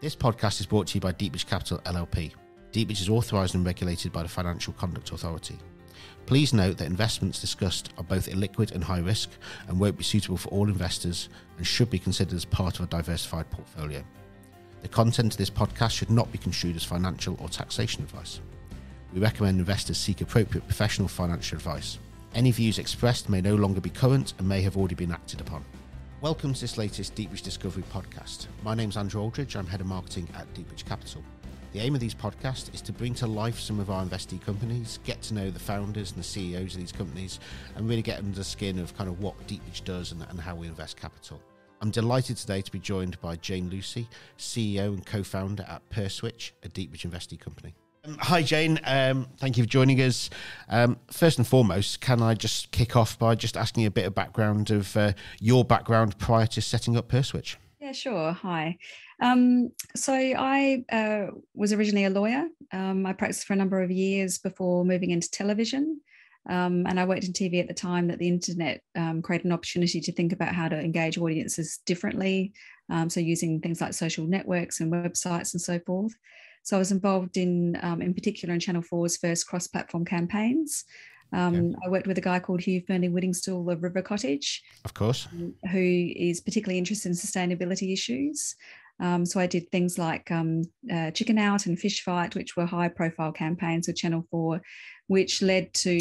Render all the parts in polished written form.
This podcast is brought to you by Deepbridge Capital LLP. Deepbridge is authorised and regulated by the Financial Conduct Authority. Please note that investments discussed are both illiquid and high risk and won't be suitable for all investors and should be considered as part of a diversified portfolio. The content of this podcast should not be construed as financial or taxation advice. We recommend investors seek appropriate professional financial advice. Any views expressed may no longer be current and may have already been acted upon. Welcome to this latest Deepbridge Discovery podcast. My name's Andrew Aldridge. I'm Head of Marketing at Deepbridge Capital. The aim of these podcasts is to bring to life some of our investee companies, get to know the founders and the CEOs of these companies, and really get under the skin of kind of what Deepbridge does and how we invest capital. I'm delighted today to be joined by Jane Lucy, CEO and co-founder at PerSwitch, a Deepbridge investee company. Hi Jane, thank you for joining us. First and foremost, can I just kick off by just asking you a bit of background of your background prior to setting up PerSwitch? Yeah, sure. Hi. So I was originally a lawyer. I practiced for a number of years before moving into television. And I worked in TV at the time that the internet created an opportunity to think about how to engage audiences differently. So using things like social networks and websites and so forth. So I was involved in particular in Channel 4's first cross-platform campaigns. I worked with a guy called Hugh Fearnley-Whittingstall of River Cottage. Of course. Who is particularly interested in sustainability issues. So I did things like Chicken Out and Fish Fight, which were high-profile campaigns with Channel 4, which led to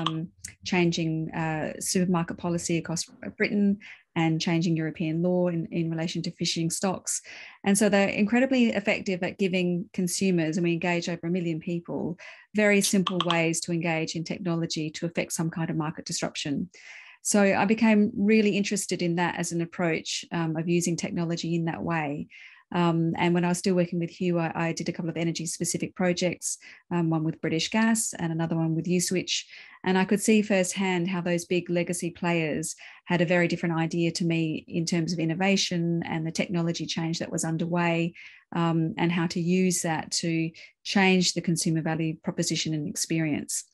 changing supermarket policy across Britain and changing European law in relation to fishing stocks. And so they're incredibly effective at giving consumers, and we engage over 1 million people, very simple ways to engage in technology to affect some kind of market disruption. So I became really interested in that as an approach of using technology in that way. And when I was still working with Hugh, I did a couple of energy-specific projects, one with British Gas and another one with Uswitch. And I could see firsthand how those big legacy players had a very different idea to me in terms of innovation and the technology change that was underway, and how to use that to change the consumer value proposition and experience.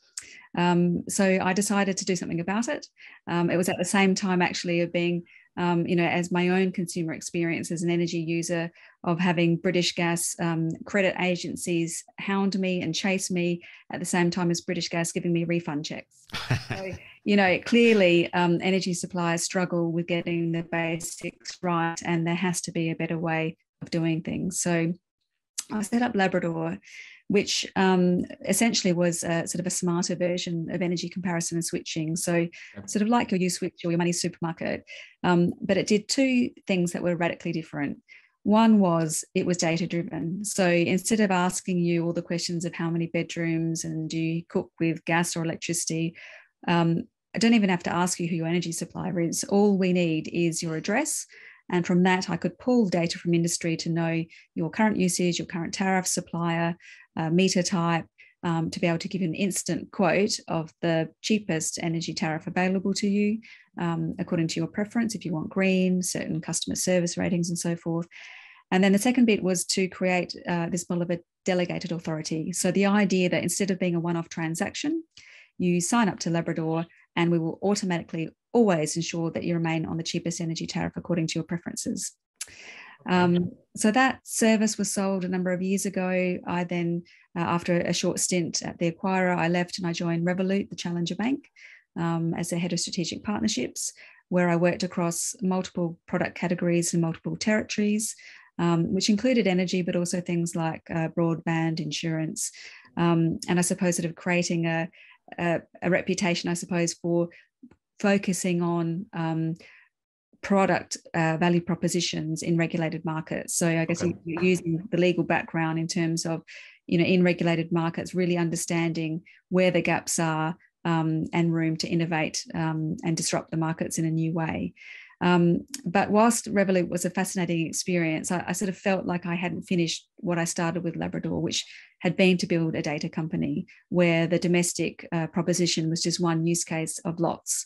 So I decided to do something about it. It was at the same time actually of being as my own consumer experience as an energy user, of having British Gas credit agencies hound me and chase me at the same time as British Gas giving me refund checks. So, clearly energy suppliers struggle with getting the basics right, and there has to be a better way of doing things. So I set up Labrador, which essentially was sort of a smarter version of energy comparison and switching. So sort of like your Uswitch or your Money Supermarket, but it did two things that were radically different. One was it was data driven. So instead of asking you all the questions of how many bedrooms and do you cook with gas or electricity, I don't even have to ask you who your energy supplier is. All we need is your address. And from that, I could pull data from industry to know your current usage, your current tariff, supplier, meter type, to be able to give you an instant quote of the cheapest energy tariff available to you, according to your preference, if you want green, certain customer service ratings and so forth. And then the second bit was to create this model of a delegated authority. So the idea that instead of being a one-off transaction, you sign up to Labrador and we will automatically always ensure that you remain on the cheapest energy tariff according to your preferences. So that service was sold a number of years ago. I then, after a short stint at the acquirer, I left and I joined Revolut, the challenger bank, as the head of strategic partnerships, where I worked across multiple product categories and multiple territories, which included energy, but also things like broadband, insurance, and I suppose sort of creating a reputation, I suppose, for focusing on product value propositions in regulated markets. So I guess you're using the legal background in terms of, in regulated markets, really understanding where the gaps are and room to innovate and disrupt the markets in a new way. But whilst Revolut was a fascinating experience, I sort of felt like I hadn't finished what I started with Labrador, which had been to build a data company where the domestic proposition was just one use case of lots.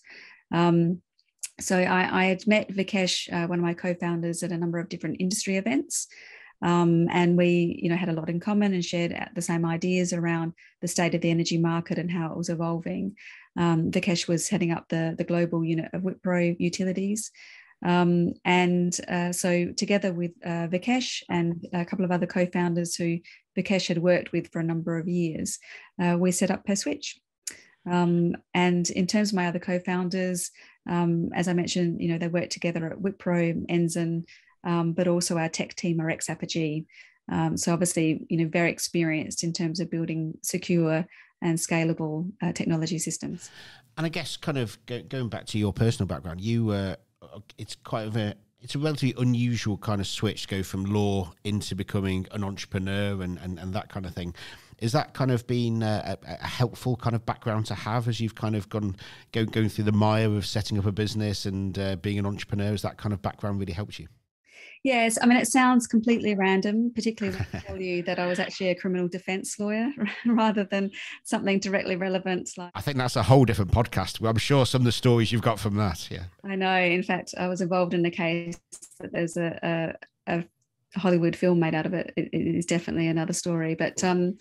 So I had met Vikesh, one of my co-founders, at a number of different industry events. And we, had a lot in common and shared the same ideas around the state of the energy market and how it was evolving. Vikesh was heading up the global unit of Wipro Utilities. So together with Vikesh and a couple of other co-founders who Vikesh had worked with for a number of years, we set up PerSwitch. And in terms of my other co-founders, as I mentioned, they work together at Wipro, Ensign, but also our tech team are ex-Apogee. So obviously, very experienced in terms of building secure and scalable technology systems. And I guess kind of going back to your personal background, it's a relatively unusual kind of switch to go from law into becoming an entrepreneur and that kind of thing. Is that kind of been a helpful kind of background to have as you've kind of going through the mire of setting up a business and being an entrepreneur? Has that kind of background really helped you? Yes, I mean, it sounds completely random, particularly when I tell you that I was actually a criminal defence lawyer rather than something directly relevant. I think that's a whole different podcast. I'm sure some of the stories you've got from that, yeah. I know. In fact, I was involved in a case that there's a Hollywood film made out of it. It is definitely another story, but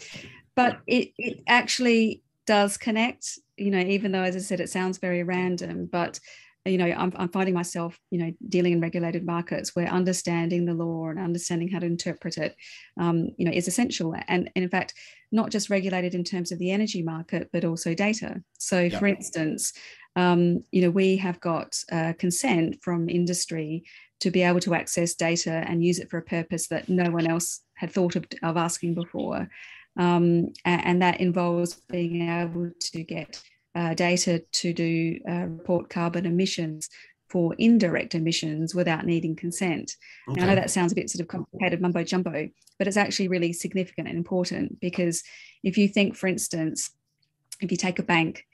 it actually does connect. Even though, as I said, it sounds very random, but I'm finding myself, dealing in regulated markets where understanding the law and understanding how to interpret it, is essential. And in fact, not just regulated in terms of the energy market, but also data. So, for instance, we have got consent from industry to be able to access data and use it for a purpose that no one else had thought of asking before. And that involves being able to get data to report carbon emissions for indirect emissions without needing consent. Okay. Now, I know that sounds a bit sort of complicated mumbo jumbo, but it's actually really significant and important, because if you think, for instance, if you take a bank,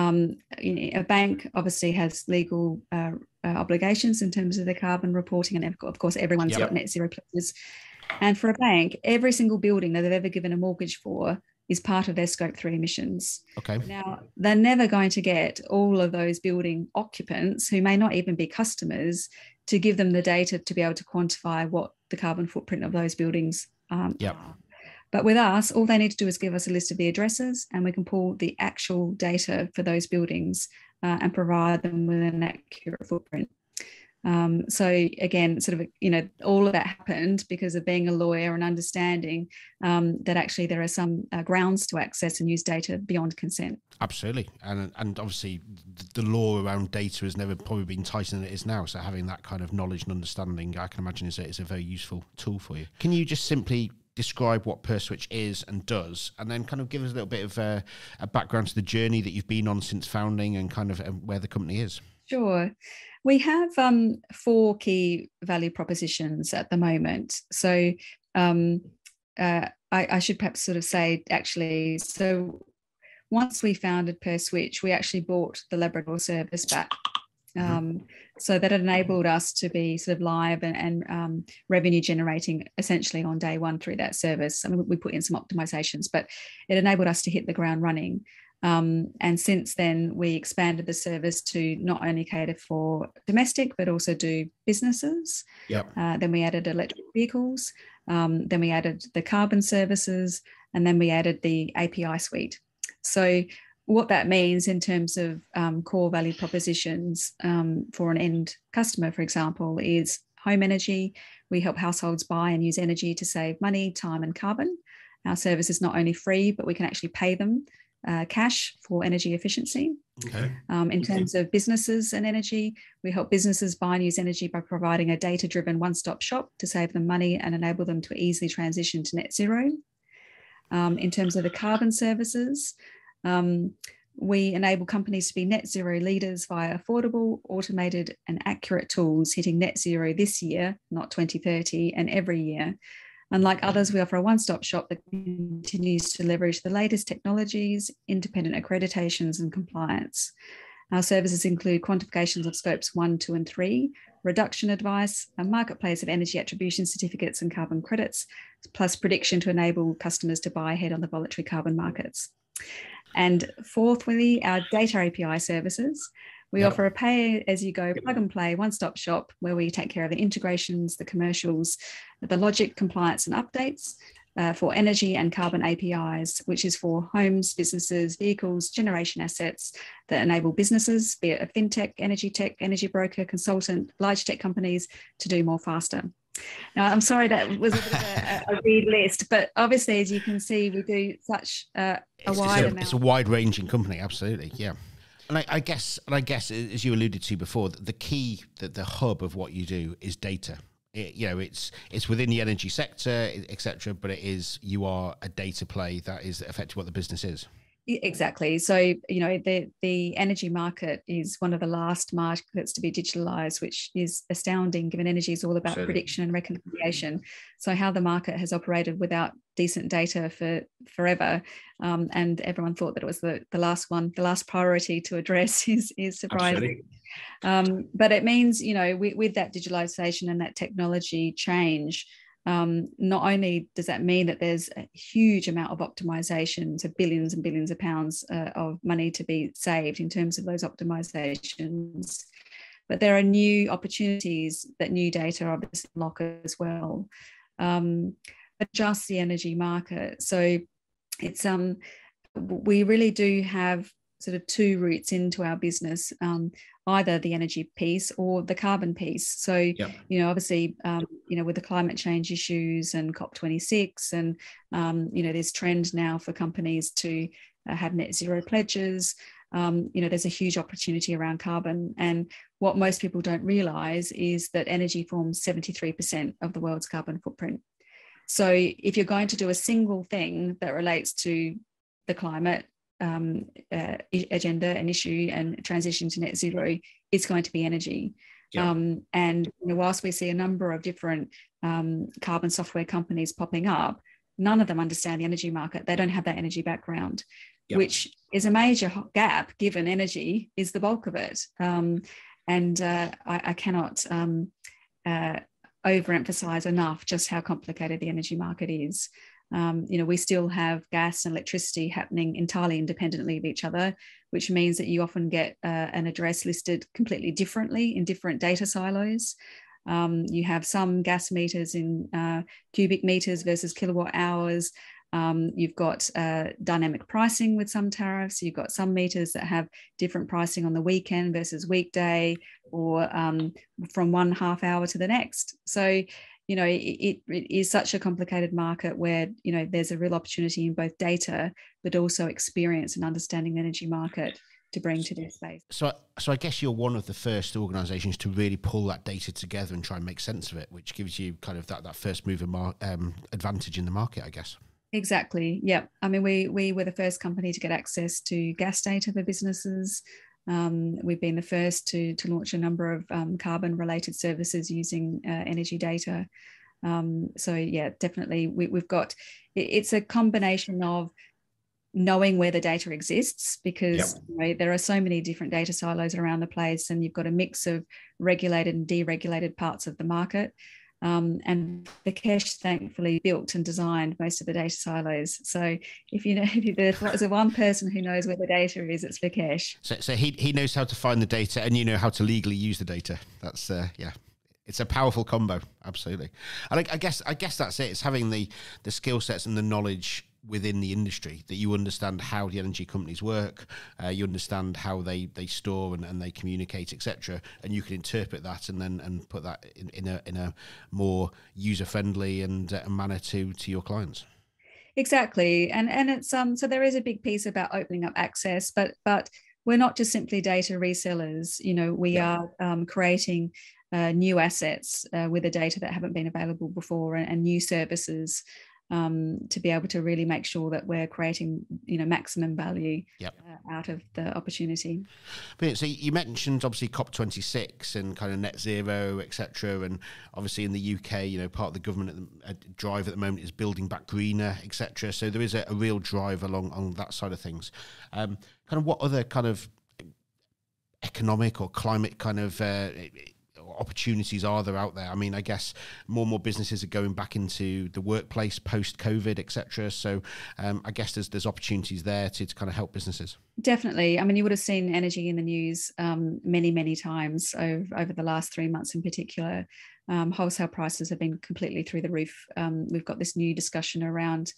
a bank obviously has legal obligations in terms of their carbon reporting, and of course everyone's got net zero pledges. And for a bank, every single building that they've ever given a mortgage for is part of their Scope 3 emissions. Okay. Now, they're never going to get all of those building occupants, who may not even be customers, to give them the data to be able to quantify what the carbon footprint of those buildings are. But with us, all they need to do is give us a list of the addresses, and we can pull the actual data for those buildings and provide them with an accurate footprint. So again, sort of, all of that happened because of being a lawyer and understanding that actually there are some grounds to access and use data beyond consent. Absolutely. And obviously the law around data has never probably been tighter than it is now. So having that kind of knowledge and understanding, I can imagine is a very useful tool for you. Can you just simply describe what PerSwitch is and does, and then kind of give us a little bit of a background to the journey that you've been on since founding and kind of where the company is? Sure. We have 4 key value propositions at the moment. So I should perhaps sort of say, actually, so once we founded PerSwitch, we actually bought the Labrador service back. So that enabled us to be sort of live and revenue generating essentially on day one through that service. I mean, we put in some optimizations, but it enabled us to hit the ground running. And since then, we expanded the service to not only cater for domestic, but also do businesses. Then we added electric vehicles. Then we added the carbon services, and then we added the API suite. So what that means in terms of core value propositions for an end customer, for example, is home energy. We help households buy and use energy to save money, time, and carbon. Our service is not only free, but we can actually pay them cash for energy efficiency. Okay. In terms of businesses and energy, we help businesses buy and use energy by providing a data-driven one-stop shop to save them money and enable them to easily transition to net zero. In terms of the carbon services, we enable companies to be net zero leaders via affordable, automated, and accurate tools, hitting net zero this year, not 2030, and every year. Unlike others, we offer a one-stop shop that continues to leverage the latest technologies, independent accreditations, and compliance. Our services include quantifications of scopes 1, 2, and 3, reduction advice, a marketplace of energy attribution certificates and carbon credits, plus prediction to enable customers to buy ahead on the voluntary carbon markets. And fourthly, our data API services. We offer a pay-as-you-go, plug-and-play, one-stop shop where we take care of the integrations, the commercials, the logic, compliance, and updates. for energy and carbon APIs, which is for homes, businesses, vehicles, generation assets that enable businesses, be it a fintech, energy broker, consultant, large tech companies, to do more faster. Now, I'm sorry that was a bit of a read list, but obviously, as you can see, we do such a wide amount. It's a wide-ranging company, absolutely, yeah. And I guess, as you alluded to before, the key, the hub of what you do is data. It's within the energy sector, etc. But you are a data play that is effectively what the business is. Exactly. So, the energy market is one of the last markets to be digitalized, which is astounding given energy is all about prediction and reconciliation. So how the market has operated without decent data for forever, and everyone thought that it was the last priority to address is surprising. But it means, with that digitalization and that technology change, not only does that mean that there's a huge amount of optimization, so billions and billions of pounds of money to be saved in terms of those optimizations, but there are new opportunities that new data obviously unlock as well. But just the energy market. So it's we really do have sort of two routes into our business, either the energy piece or the carbon piece. So, obviously, with the climate change issues and COP26 and, there's trend now for companies to have net zero pledges. There's a huge opportunity around carbon. And what most people don't realize is that energy forms 73% of the world's carbon footprint. So if you're going to do a single thing that relates to the climate agenda and issue and transition to net zero, it's going to be energy. And whilst we see a number of different carbon software companies popping up, none of them understand the energy market. They don't have that energy background, which is a major gap given energy is the bulk of it. I cannot overemphasize enough just how complicated the energy market is. We still have gas and electricity happening entirely independently of each other, which means that you often get an address listed completely differently in different data silos. You have some gas meters in cubic meters versus kilowatt hours. You've got dynamic pricing with some tariffs. You've got some meters that have different pricing on the weekend versus weekday, or from one half hour to the next. So it is such a complicated market where, there's a real opportunity in both data, but also experience and understanding the energy market to bring to this space. So I guess you're one of the first organisations to really pull that data together and try and make sense of it, which gives you kind of that first mover advantage in the market, I guess. Exactly. Yeah. I mean, we were the first company to get access to gas data for businesses. We've been the first to launch a number of carbon-related services using energy data. So yeah, definitely, we've got. It's a combination of knowing where the data exists, because there are so many different data silos around the place, and you've got a mix of regulated and deregulated parts of the market. And Vikesh thankfully built and designed most of the data silos. So if there's one person who knows where the data is, it's Vikesh. So he knows how to find the data, and you know how to legally use the data. That's it's a powerful combo, absolutely. And I guess that's it. It's having the skill sets and the knowledge within the industry, that you understand how the energy companies work, you understand how they store and they communicate, etc., and you can interpret that and put that in a more user friendly and manner to your clients. Exactly, and it's so there is a big piece about opening up access, but we're not just simply data resellers. We are creating new assets with the data that haven't been available before, and new services to be able to really make sure that we're creating maximum value out of the opportunity. Brilliant. So you mentioned obviously COP26 and kind of net zero, etc., and obviously in the UK, part of the government drive at the moment is building back greener, etc. So there is a real drive along on that side of things. Kind of what other kind of economic or climate kind of opportunities are there out there? I mean, I guess more and more businesses are going back into the workplace post-COVID, etc. So I guess there's opportunities there to kind of help businesses. Definitely. I mean, you would have seen energy in the news many, many times over the last 3 months in particular. wholesale prices have been completely through the roof. We've got this new discussion around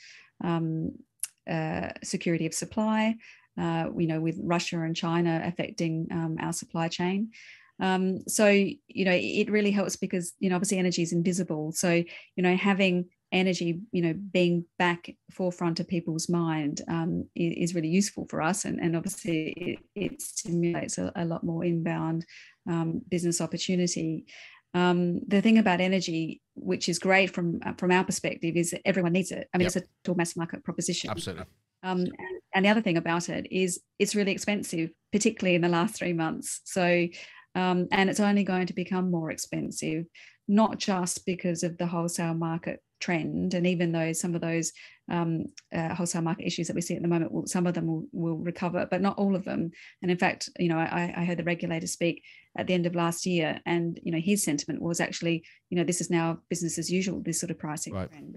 security of supply, with Russia and China affecting our supply chain. So, it really helps because, obviously energy is invisible. So, having energy, being back forefront of people's mind is really useful for us. And obviously it stimulates a lot more inbound business opportunity. The thing about energy, which is great from our perspective, is that everyone needs it. I mean, It's a total mass market proposition. Absolutely. And the other thing about it is it's really expensive, particularly in the last 3 months. So, and it's only going to become more expensive, not just because of the wholesale market trend. And even though some of those wholesale market issues that we see at the moment, some of them will recover, but not all of them. And in fact, I heard the regulator speak at the end of last year, and his sentiment was actually, this is now business as usual, this sort of pricing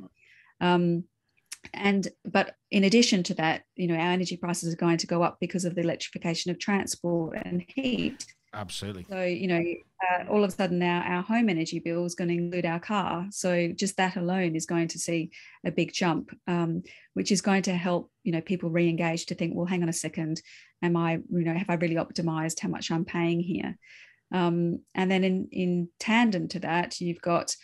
trend. But in addition to that, our energy prices are going to go up because of the electrification of transport and heat. Absolutely. So, all of a sudden now our home energy bill is going to include our car. So just that alone is going to see a big jump, which is going to help, people re-engage to think, well, hang on a second, have I really optimized how much I'm paying here? And then in tandem to that, you've got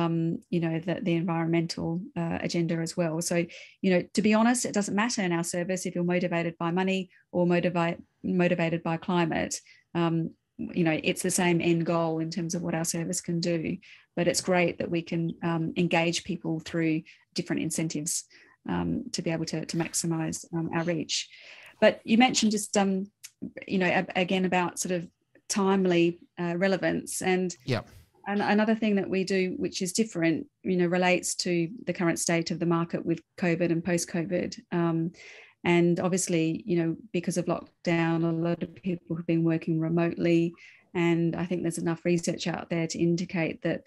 the environmental agenda as well. So, to be honest, it doesn't matter in our service if you're motivated by money or motivated by climate. It's the same end goal in terms of what our service can do, but it's great that we can engage people through different incentives to be able to maximize our reach. But you mentioned just, again, about sort of timely relevance. And another thing that we do, which is different, relates to the current state of the market with COVID and post-COVID. And obviously, because of lockdown, a lot of people have been working remotely. And I think there's enough research out there to indicate that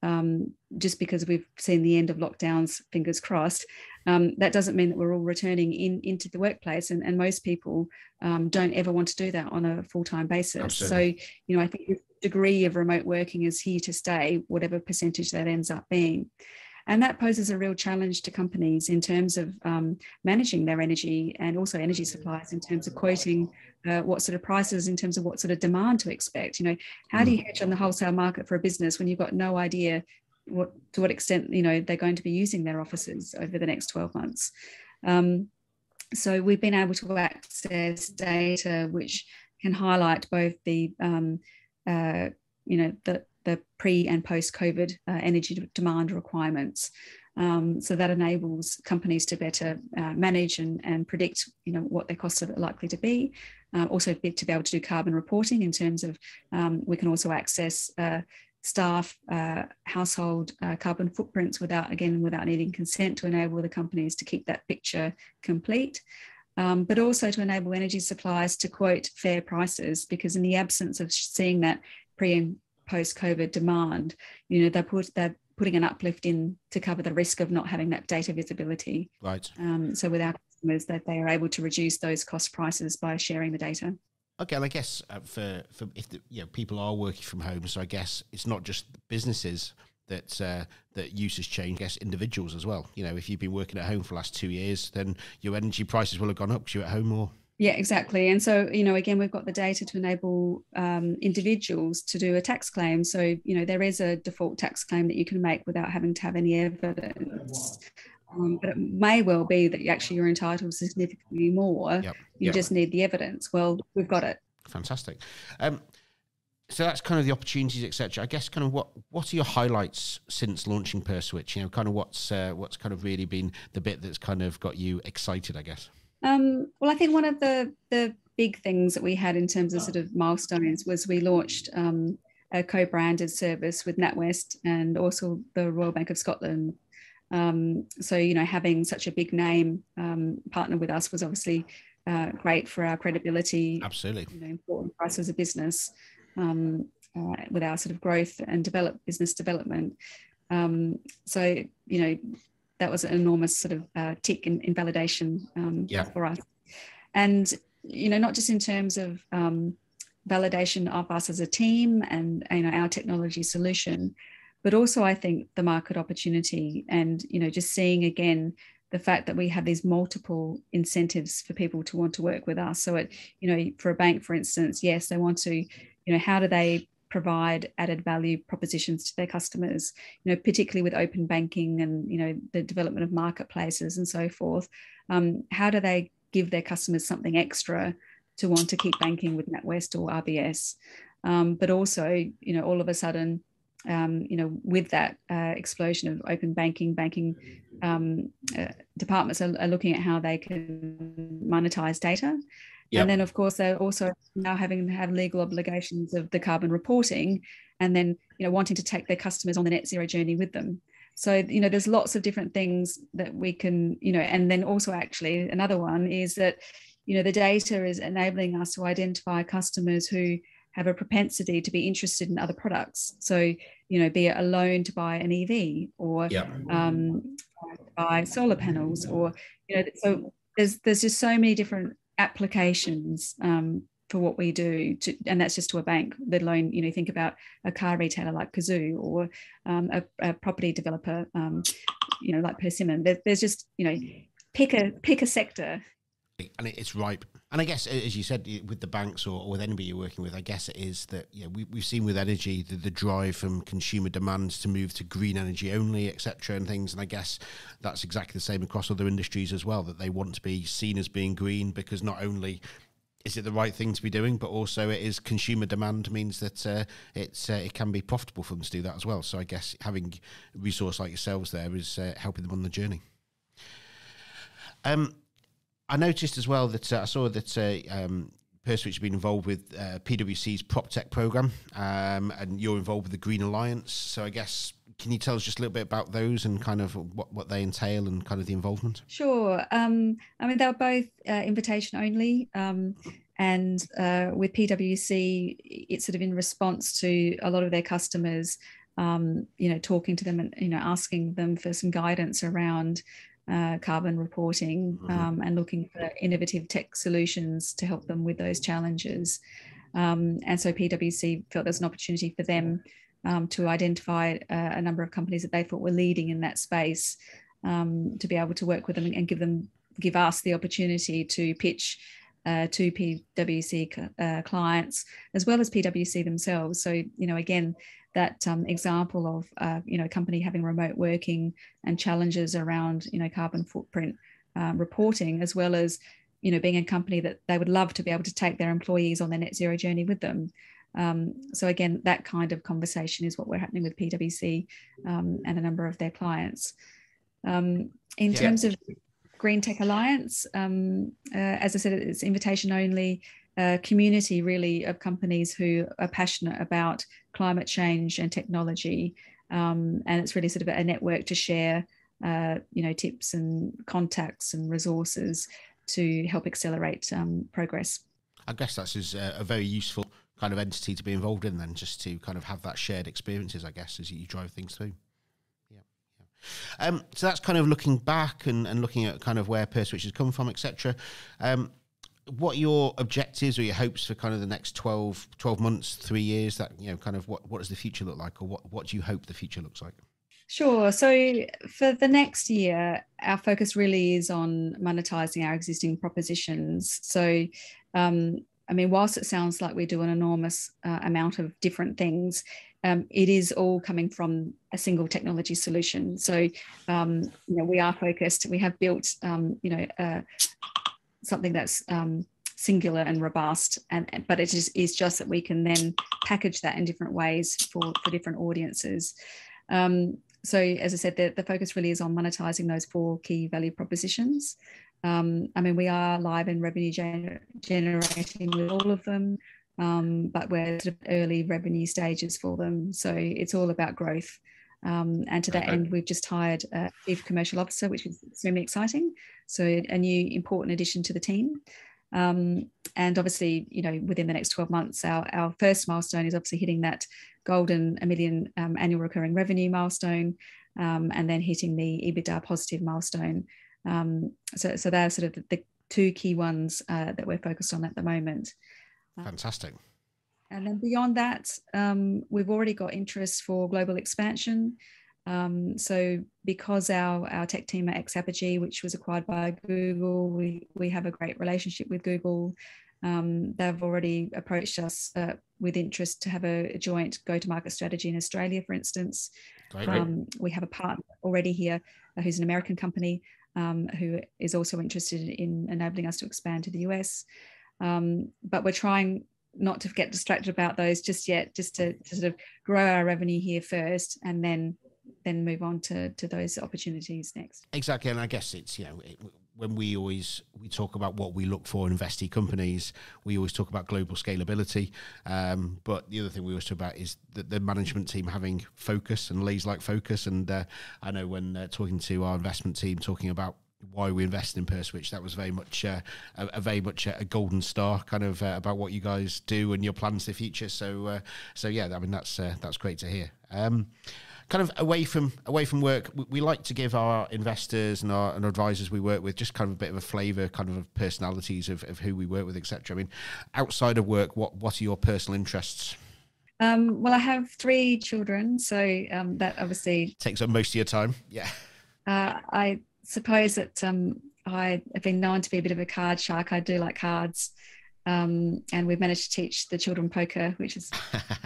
just because we've seen the end of lockdowns, fingers crossed, that doesn't mean that we're all returning into the workplace. And most people don't ever want to do that on a full-time basis. Absolutely. So, I think the degree of remote working is here to stay, whatever percentage that ends up being. And that poses a real challenge to companies in terms of managing their energy and also energy supplies in terms of quoting what sort of prices, in terms of what sort of demand to expect. How do you hedge on the wholesale market for a business when you've got no idea to what extent, they're going to be using their offices over the next 12 months. So we've been able to access data which can highlight both the pre and post-COVID energy demand requirements. So that enables companies to better manage and predict, what their costs are likely to be. Also to be able to do carbon reporting in terms of, we can also access staff, household carbon footprints without needing consent, to enable the companies to keep that picture complete. But also to enable energy suppliers to quote fair prices, because in the absence of seeing that pre and post-COVID demand, they're putting an uplift in to cover the risk of not having that data visibility. Right. So with our customers, that they are able to reduce those cost prices by sharing the data. Okay, and I guess for if people are working from home, so I guess it's not just businesses that use has changed. I guess individuals as well. If you've been working at home for the last 2 years, then your energy prices will have gone up because you're at home more. Yeah, exactly. And so, again, we've got the data to enable individuals to do a tax claim. So, there is a default tax claim that you can make without having to have any evidence. But it may well be that you're entitled to significantly more. You just need the evidence. Well, we've got it. Fantastic. So that's kind of the opportunities, etc. I guess kind of what are your highlights since launching PerSwitch? Kind of what's kind of really been the bit that's kind of got you excited, I guess. Well, I think one of the big things that we had in terms of sort of milestones was we launched a co-branded service with NatWest and also the Royal Bank of Scotland. So, having such a big name partner with us was obviously great for our credibility. Absolutely. Important for us as a business with our sort of growth and business development. So, that was an enormous sort of tick in validation for us. And, not just in terms of validation of us as a team and, our technology solution, but also I think the market opportunity and, just seeing again the fact that we have these multiple incentives for people to want to work with us. So for a bank, for instance, yes, they want to, how do they provide added value propositions to their customers, particularly with open banking and, the development of marketplaces and so forth. How do they give their customers something extra to want to keep banking with NatWest or RBS? But also, all of a sudden, with that explosion of open banking departments are looking at how they can monetize data. Yep. And then, of course, they're also now having to have legal obligations of the carbon reporting, and then, wanting to take their customers on the net zero journey with them. So, there's lots of different things that we can, and then also actually another one is that, the data is enabling us to identify customers who have a propensity to be interested in other products. So, be it a loan to buy an EV or buy solar panels, or, so there's just so many different applications for what we do, and that's just to a bank, let alone, think about a car retailer like Cazoo, or a property developer, like Persimmon. There's just, pick a sector. And it's ripe. And I guess, as you said, with the banks or with anybody you're working with, I guess it is that we've seen with energy the drive from consumer demands to move to green energy only, etc. and things. And I guess that's exactly the same across other industries as well, that they want to be seen as being green, because not only is it the right thing to be doing, but also it is consumer demand means that it can be profitable for them to do that as well. So I guess having a resource like yourselves there is helping them on the journey. I noticed as well that I saw that Perswitch has been involved with PwC's PropTech program, and you're involved with the Green Alliance. So I guess, can you tell us just a little bit about those and kind of what they entail and kind of the involvement? Sure. I mean, they were both invitation only. And with PwC, it's sort of in response to a lot of their customers, talking to them and, asking them for some guidance around carbon reporting, and looking for innovative tech solutions to help them with those challenges. And so PwC felt there's an opportunity for them to identify a number of companies that they thought were leading in that space, to be able to work with them and give us the opportunity to pitch to PwC clients, as well as PwC themselves. So, again, that example of, a company having remote working and challenges around, carbon footprint reporting, as well as, being a company that they would love to be able to take their employees on their net zero journey with them. So again, that kind of conversation is what we're happening with PwC and a number of their clients. In terms of Green Tech Alliance, as I said, it's invitation only. Community really of companies who are passionate about climate change and technology, and it's really sort of a network to share tips and contacts and resources to help accelerate progress. I guess that's a very useful kind of entity to be involved in then, just to kind of have that shared experiences, I guess, as you drive things through. So that's kind of looking back and looking at kind of where Perswitch has come from, etc. What are your objectives or your hopes for kind of the next 12 months, 3 years, that, kind of what does the future look like, or what do you hope the future looks like? Sure. So for the next year, our focus really is on monetizing our existing propositions. So, whilst it sounds like we do an enormous amount of different things, it is all coming from a single technology solution. So, we are focused. We have built, something that's singular and robust, but it is just that we can then package that in different ways for different audiences. So as I said, the focus really is on monetizing those 4 key value propositions. We are live in revenue generating with all of them, but we're sort of early revenue stages for them. So it's all about growth. And to that end, we've just hired a Chief Commercial Officer, which is extremely exciting. So a new important addition to the team. And obviously, within the next 12 months, our first milestone is obviously hitting that golden $1 million annual recurring revenue milestone, and then hitting the EBITDA positive milestone. So they're sort of the 2 key ones that we're focused on at the moment. Fantastic. And then beyond that, we've already got interest for global expansion. So because our tech team at Xapogee, which was acquired by Google, we have a great relationship with Google. They've already approached us with interest to have a joint go-to-market strategy in Australia, for instance. We have a partner already here who's an American company who is also interested in enabling us to expand to the US. But we're trying not to get distracted about those just yet, just to sort of grow our revenue here first and then move on to those opportunities next. Exactly. And I guess it's, when we talk about what we look for in investee companies, we always talk about global scalability. But the other thing we always talk about is the management team having focus and laser-like focus. And I know when talking to our investment team, talking about why we invest in PureSwitch, that was very much a golden star kind of about what you guys do and your plans for the future. So yeah, I mean that's great to hear. Kind of away from work, we like to give our investors and our advisors we work with just kind of a bit of a flavour, kind of personalities of who we work with, etc. I mean, outside of work, what are your personal interests? Well, I have 3 children, so that obviously takes up most of your time. Yeah. I suppose that I have been known to be a bit of a card shark. I do like cards. And we've managed to teach the children poker, which is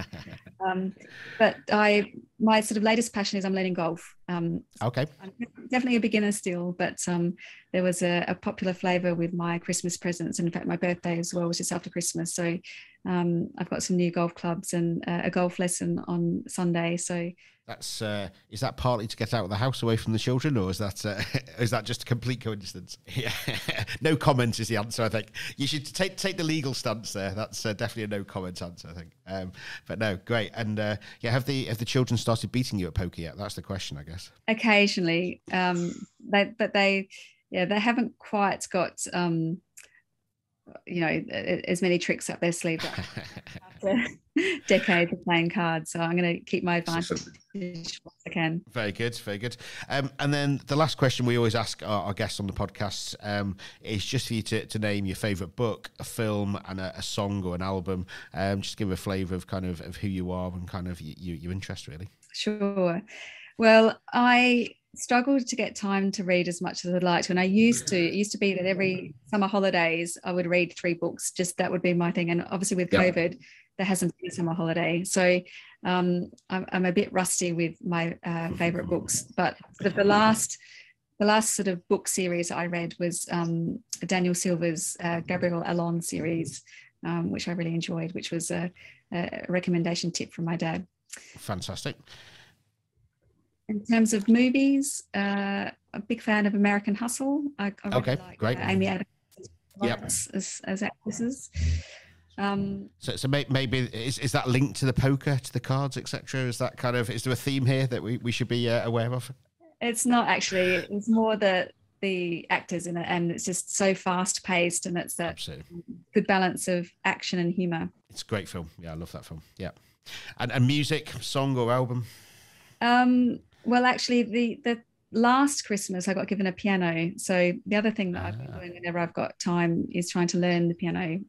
but my sort of latest passion is I'm learning golf. Okay. I'm definitely a beginner still, but there was a popular flavour with my Christmas presents, and in fact my birthday as well was just after Christmas, so I've got some new golf clubs and a golf lesson on Sunday. So that's is that partly to get out of the house away from the children, or is that just a complete coincidence? Yeah. No comment is the answer. I think you should take the legal stance there. That's definitely a no comment answer, I think. But no, great. And yeah, have the children started beating you at poker yet? That's the question, I guess. Occasionally, they haven't quite got as many tricks up their sleeve after decades of playing cards. So I'm going to keep my advantage once I can. Very good, very good. And then the last question we always ask our guests on the podcast is just for you to name your favourite book, a film, and a song or an album. Just give a flavour of kind of who you are and kind of your interest, really. Sure. Well, I struggled to get time to read as much as I'd like to. And it used to be that every summer holidays I would read 3 books. Just that would be my thing. And obviously with COVID, there hasn't been a summer holiday. So I'm a bit rusty with my favourite books. But sort of the last sort of book series I read was Daniel Silva's Gabriel Allon series, which I really enjoyed, which was a recommendation tip from my dad. Fantastic. In terms of movies, a big fan of American Hustle. I really like great. Amy Adams as actresses. So maybe is that linked to the poker, to the cards, etc.? Is there a theme here that we should be aware of? It's not actually. It's more the actors in it, and it's just so fast paced, and it's that good balance of action and humour. It's a great film. Yeah, I love that film. Yeah, and music, song or album. Well, actually, the last Christmas I got given a piano. So the other thing that I've been doing whenever I've got time is trying to learn the piano.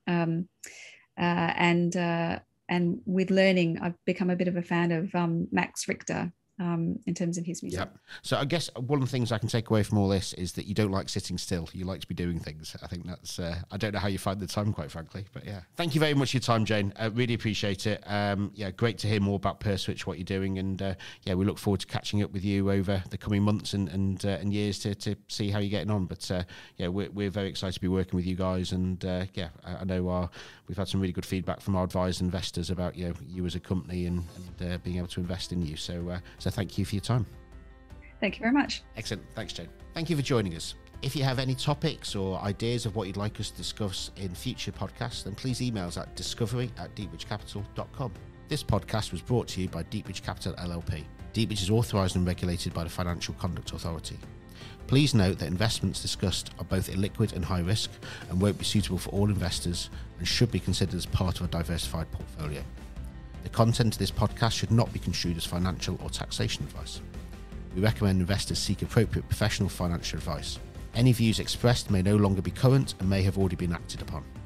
And with learning, I've become a bit of a fan of Max Richter. In terms of his music. Yep. So I guess one of the things I can take away from all this is that you don't like sitting still. You like to be doing things. I think that's, I don't know how you find the time, quite frankly, but yeah. Thank you very much for your time, Jane. I really appreciate it. Yeah, great to hear more about PureSwitch, what you're doing. And yeah, we look forward to catching up with you over the coming months and years to see how you're getting on. But yeah, we're very excited to be working with you guys. And yeah, I know we've had some really good feedback from our advised investors about you as a company and being able to invest in you. So thank you for your time. Thank you very much. Excellent. Thanks, Jane. Thank you for joining us. If you have any topics or ideas of what you'd like us to discuss in future podcasts, then please email us at discovery@deepridgecapital.com. This podcast was brought to you by Deepridge Capital LLP. Deepridge is authorised and regulated by the Financial Conduct Authority. Please note that investments discussed are both illiquid and high risk and won't be suitable for all investors and should be considered as part of a diversified portfolio. The content of this podcast should not be construed as financial or taxation advice. We recommend investors seek appropriate professional financial advice. Any views expressed may no longer be current and may have already been acted upon.